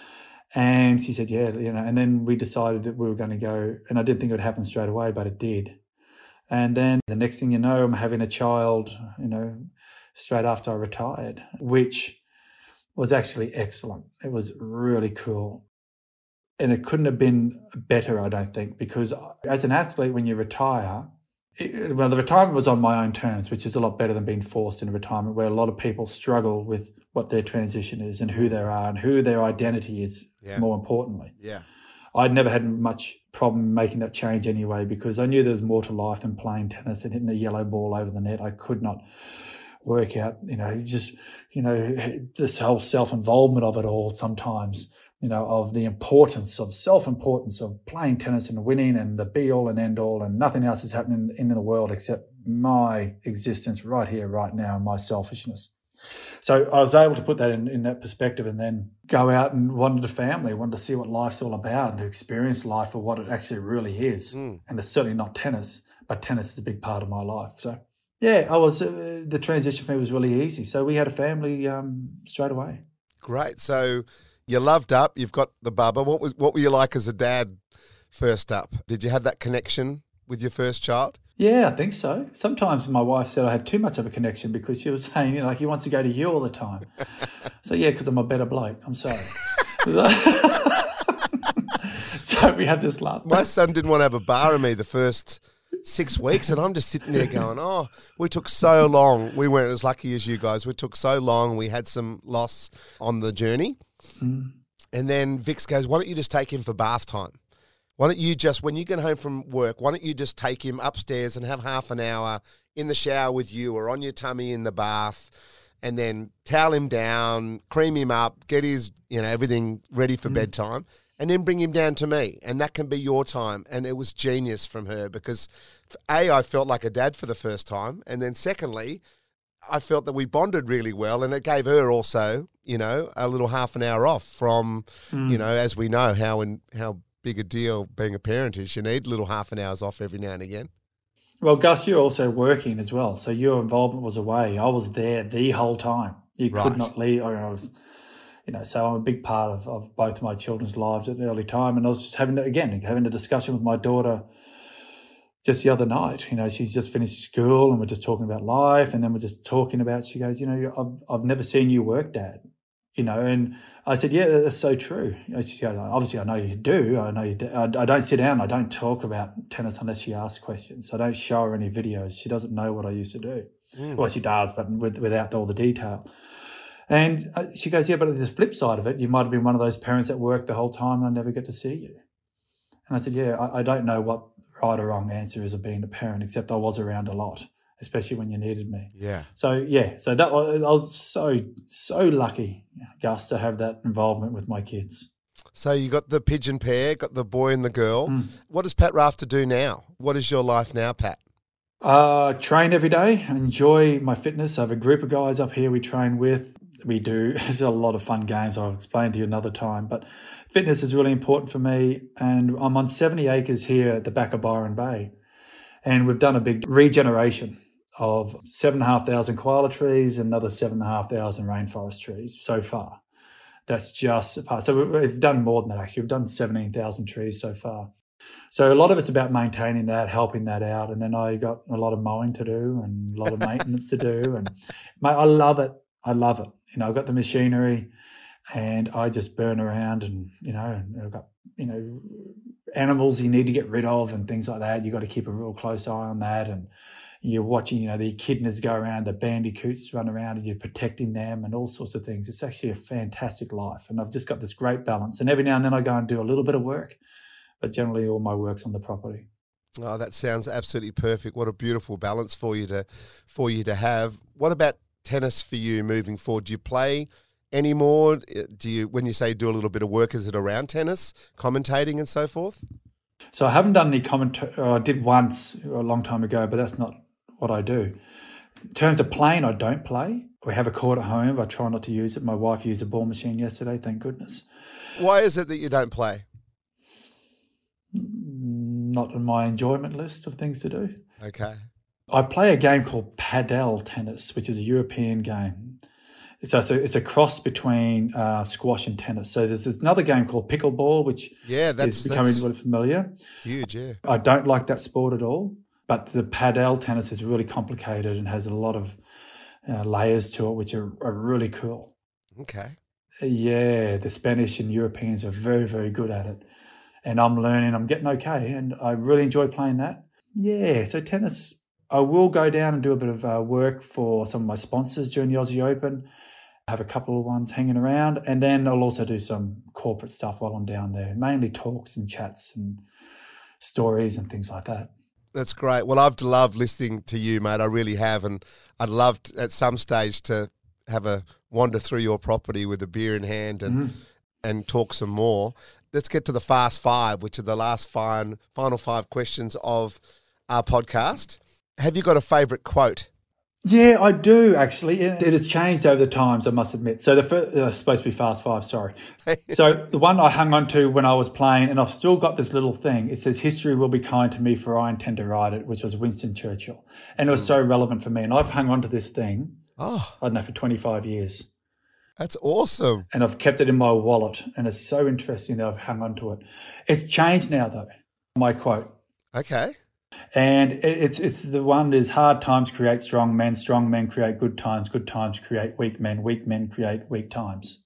And she said, yeah, you know, and then we decided that we were going to go, and I didn't think it would happen straight away, but it did. And then the next thing you know, I'm having a child, you know, straight after I retired, which was actually excellent. It was really cool. And it couldn't have been better, I don't think, because as an athlete, when you retire, it, well, the retirement was on my own terms, which is a lot better than being forced into retirement, where a lot of people struggle with what their transition is and who they are and who their identity is, yeah. more importantly.
Yeah.
I'd never had much problem making that change anyway, because I knew there was more to life than playing tennis and hitting a yellow ball over the net. I could not work out, you know, just, you know, this whole self-involvement of it all sometimes, you know, of the importance of self-importance of playing tennis and winning and the be-all and end-all, and nothing else is happening in the world except my existence right here, right now, and my selfishness. So I was able to put that in, in that perspective, and then go out and wanted a family, wanted to see what life's all about and to experience life for what it actually really is. Mm. And it's certainly not tennis, but tennis is a big part of my life. So yeah, I was, uh, the transition for me was really easy. So we had a family um, straight away.
Great. So you loved up, you've got the bubba. What was, what were you like as a dad first up? Did you have that connection with your first child?
Yeah, I think so. Sometimes my wife said I had too much of a connection because she was saying, you know, like, he wants to go to you all the time. So yeah, because I'm a better bloke. I'm sorry. So we had this laugh.
My son didn't want to have a bar of me the first six weeks, and I'm just sitting there going, oh, we took so long. We weren't as lucky as you guys. We took so long. We had some loss on the journey. Mm. And then Vix goes, why don't you just take him for bath time? Why don't you just, when you get home from work, why don't you just take him upstairs and have half an hour in the shower with you or on your tummy in the bath, and then towel him down, cream him up, get his, you know, everything ready for mm. bedtime, and then bring him down to me. And that can be your time. And it was genius from her because, A, I felt like a dad for the first time. And then secondly, I felt that we bonded really well, and it gave her also, you know, a little half an hour off from, mm. you know, as we know how in, how big a deal being a parent is. You need little half an hours off every now and again.
Well, Gus, you're also working as well, so your involvement was away. I was there the whole time. You right. could not leave. I was, you know, so I'm a big part of, of both my children's lives at an early time. And I was just having, again, having a discussion with my daughter just the other night. You know, she's just finished school and we're just talking about life, and then we're just talking about, she goes, you know, I've, I've never seen you work, Dad. you know, and I said, yeah, that's so true. I said, yeah, obviously, I know you do. I know you do. I, I don't sit down. I don't talk about tennis unless she asks questions. I don't show her any videos. She doesn't know what I used to do. Mm. Well, she does, but with, without all the detail. And she goes, yeah, but the flip side of it, you might have been one of those parents that worked the whole time and I never get to see you. And I said, yeah, I, I don't know what right or wrong answer is of being a parent, except I was around a lot, especially when you needed me.
Yeah.
So, yeah, so that was, I was so, so lucky, Gus, to have that involvement with my kids.
So you got the pigeon pair, got the boy and the girl.
Mm.
What does Pat Rafter do now? What is your life now, Pat?
Uh, train every day, enjoy my fitness. I have a group of guys up here we train with. We do, there's a lot of fun games I'll explain to you another time, but fitness is really important for me. And I'm on seventy acres here at the back of Byron Bay. And we've done a big regeneration of seven and a half thousand koala trees and another seven and a half thousand rainforest trees so far. That's just a part. So we've done more than that, actually. We've done seventeen thousand trees so far. So a lot of it's about maintaining that, helping that out. And then I got a lot of mowing to do and a lot of maintenance to do. And mate, I love it. I love it. You know, I've got the machinery and I just burn around and, you know, I've got, you know, animals you need to get rid of and things like that. You've got to keep a real close eye on that. And you're watching, you know, the echidnas go around, the bandicoots run around and you're protecting them and all sorts of things. It's actually a fantastic life. And I've just got this great balance. And every now and then I go and do a little bit of work, but generally all my work's on the property.
Oh, that sounds absolutely perfect. What a beautiful balance for you to, for you to have. What about tennis for you moving forward? Do you play anymore? Do you, when you say do a little bit of work, is it around tennis, commentating and so forth?
So I haven't done any comment. I did once a long time ago, but that's not what I do. In terms of playing, I don't play. We have a court at home. I try not to use it. My wife used a ball machine yesterday, thank goodness.
Why is it that you don't play?
Not on my enjoyment list of things to do.
Okay.
I play a game called padel tennis, which is a European game. So it's a, it's a cross between uh, squash and tennis. So there's, there's another game called pickleball, which
yeah, that's,
is becoming
that's
really familiar.
Huge, yeah.
I don't like that sport at all, but the padel tennis is really complicated and has a lot of uh, layers to it, which are, are really cool.
Okay.
Yeah, the Spanish and Europeans are very, very good at it. And I'm learning, I'm getting okay, and I really enjoy playing that. Yeah, so tennis... I will go down and do a bit of uh, work for some of my sponsors during the Aussie Open. I have a couple of ones hanging around. And then I'll also do some corporate stuff while I'm down there, mainly talks and chats and stories and things like that.
That's great. Well, I've loved listening to you, mate. I really have. And I'd love to, at some stage to have a wander through your property with a beer in hand and, mm-hmm. and talk some more. Let's get to the Fast Five, which are the last fine, final five questions of our podcast. Have you got a favourite quote?
Yeah, I do, actually. It has changed over the times, I must admit. So the first, uh, supposed to be Fast Five, sorry. So the one I hung on to when I was playing, and I've still got this little thing, it says, history will be kind to me for I intend to write it, which was Winston Churchill. And it was mm. so relevant for me. And I've hung on to this thing, oh. I don't know, for twenty-five years.
That's awesome.
And I've kept it in my wallet, and it's so interesting that I've hung on to it. It's changed now, though, my quote.
Okay.
And it's it's the one is hard times create strong men, strong men create good times, good times create weak men, weak men create weak times.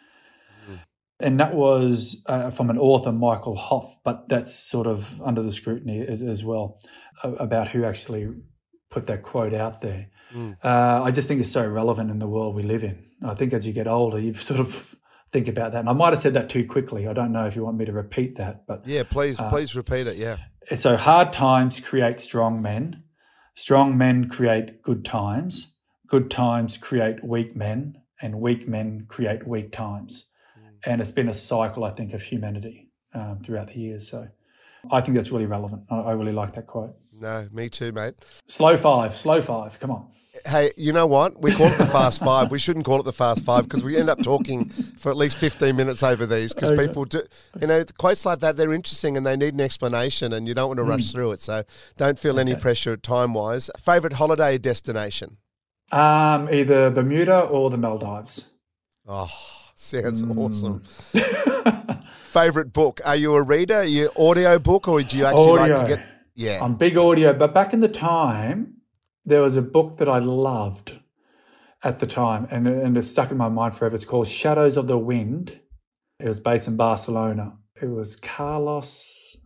Mm. And that was uh, from an author, Michael Hoff, but that's sort of under the scrutiny as, as well, uh, about who actually put that quote out there. Mm. Uh, I just think it's so relevant in the world we live in. I think as you get older, you sort of think about that. And I might have said that too quickly. I don't know if you want me to repeat that. But
yeah, please,
uh,
please repeat it, yeah.
So hard times create strong men. Strong men create good times. Good times create weak men. And weak men create weak times. Mm. And it's been a cycle, I think, of humanity um, throughout the years. So I think that's really relevant. I, I really like that quote.
No, me too, mate.
Slow five, slow five. Come on.
Hey, you know what? We call it the Fast Five. We shouldn't call it the Fast Five because we end up talking for at least fifteen minutes over these because okay. people do, you know, quotes like that, they're interesting and they need an explanation and you don't want to mm. rush through it. So don't feel any okay. pressure time-wise. Favourite holiday destination?
Um, either Bermuda or the Maldives.
Oh, sounds mm. awesome. Favourite book? Are you a reader? Are you audio book or do you actually
audio.
like to get... Yeah.
I'm big audio, but back in the time, there was a book that I loved, at the time, and, and it's stuck in my mind forever. It's called Shadows of the Wind. It was based in Barcelona. It was Carlos,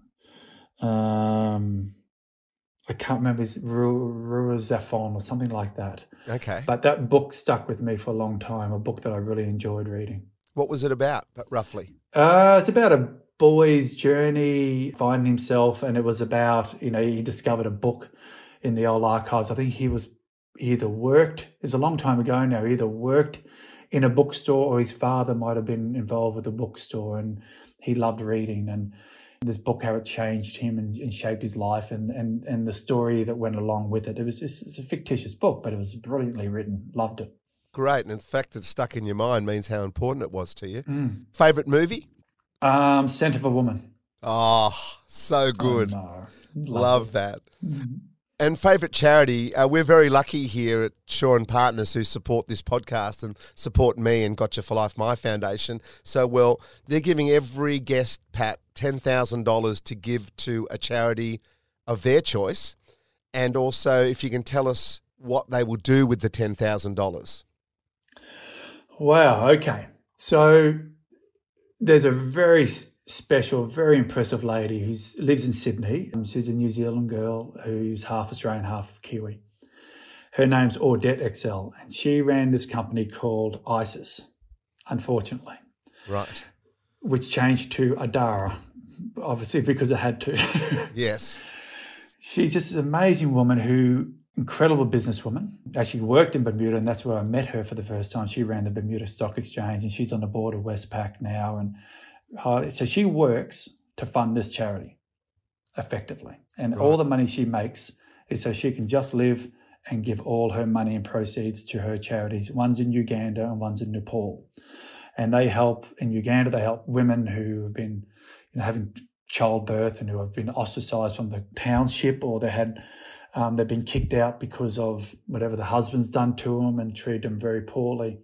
um, I can't remember, his Ruiz-Zafón or something like that.
Okay.
But that book stuck with me for a long time, a book that I really enjoyed reading.
What was it about, but roughly?
Uh, it's about a boy's journey, finding himself, and it was about, you know, he discovered a book in the old archives. I think he was he either worked, it's a long time ago now, he either worked in a bookstore or his father might have been involved with the bookstore, and he loved reading. And this book, how it changed him and, and shaped his life, and, and, and the story that went along with it. It was it's, it's a fictitious book, but it was brilliantly written. Loved it.
Great. And the fact that it's stuck in your mind means how important it was to you.
Mm.
Favourite movie?
Um, Scent of a Woman.
Oh, so good.
Oh, no.
Love that.
Mm-hmm.
And favourite charity? Uh, we're very lucky here at Shaw and Partners who support this podcast and support me and Gotcha for Life, my foundation. So, well, they're giving every guest, Pat, ten thousand dollars to give to a charity of their choice. And also, if you can tell us what they will do with the ten thousand dollars.
Wow, okay. So there's a very special, very impressive lady who lives in Sydney. She's a New Zealand girl who's half Australian, half Kiwi. Her name's Audette Excel, and she ran this company called ISIS, unfortunately.
Right.
Which changed to Adara, obviously because it had to.
Yes.
She's just an amazing woman who, incredible businesswoman, actually worked in Bermuda, and that's where I met her for the first time. She ran the Bermuda Stock Exchange, and she's on the board of Westpac now. And so she works to fund this charity effectively. And
Right.
all the money she makes is so she can just live and give all her money and proceeds to her charities. One's in Uganda and one's in Nepal. And they help, in Uganda, they help women who have been, you know, having childbirth and who have been ostracised from the township, or they had, um, they've been kicked out because of whatever the husband's done to them and treated them very poorly.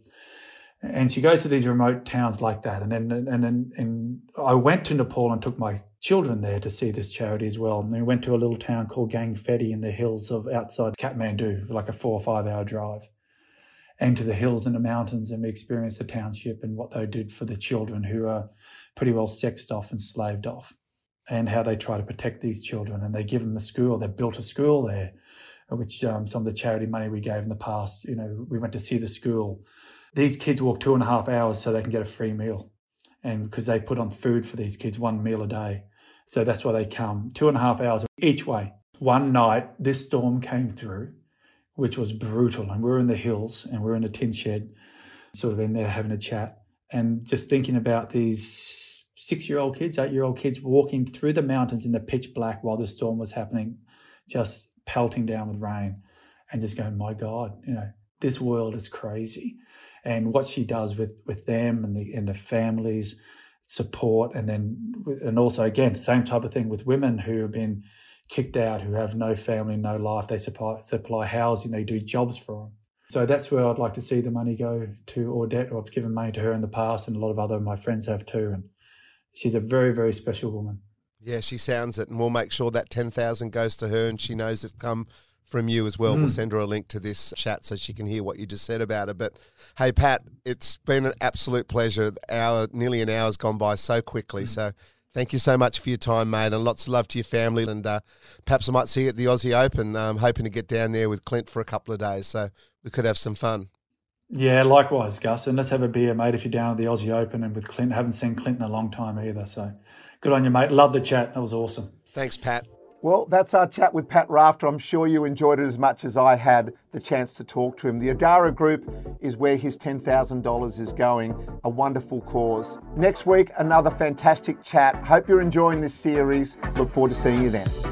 And she goes to these remote towns like that. And then and then and I went to Nepal and took my children there to see this charity as well. And we went to a little town called Gangfedi in the hills of outside Kathmandu, like a four or five hour drive, and to the hills and the mountains. And we experienced the township and what they did for the children who are pretty well sexed off and slaved off, and how they try to protect these children. And they give them a school. They built a school there, which um, some of the charity money we gave in the past, you know, we went to see the school. These kids walk two and a half hours so they can get a free meal. And because they put on food for these kids, one meal a day. So that's why they come two and a half hours each way. One night, this storm came through, which was brutal. And we were in the hills and we were in a tin shed, sort of in there having a chat, and just thinking about these six-year-old kids, eight-year-old kids walking through the mountains in the pitch black while the storm was happening, just pelting down with rain, and just going, my God, you know, this world is crazy. And what she does with, with them and the and the families, support, and then and also again same type of thing with women who have been kicked out, who have no family, no life. They supply supply housing, they do jobs for them. So that's where I'd like to see the money go to Audette. Or I've given money to her in the past, and a lot of other of my friends have too. And she's a very, very special woman.
Yeah, she sounds it, and we'll make sure that ten thousand goes to her, and she knows it's come from you as well. Mm. We'll send her a link to this chat so she can hear what you just said about her. But hey, Pat, it's been an absolute pleasure. Hour, nearly an hour's gone by so quickly. Mm. So thank you so much for your time, mate, and lots of love to your family. And uh, perhaps I might see you at the Aussie Open. I'm hoping to get down there with Clint for a couple of days, so we could have some fun.
Yeah, likewise, Gus. And let's have a beer, mate, if you're down at the Aussie Open and with Clint. Haven't seen Clint in a long time either. So good on you, mate. Love the chat. That was awesome.
Thanks, Pat.
Well, that's our chat with Pat Rafter. I'm sure you enjoyed it as much as I had the chance to talk to him. The Adara Group is where his ten thousand dollars is going, a wonderful cause. Next week, another fantastic chat. Hope you're enjoying this series. Look forward to seeing you then.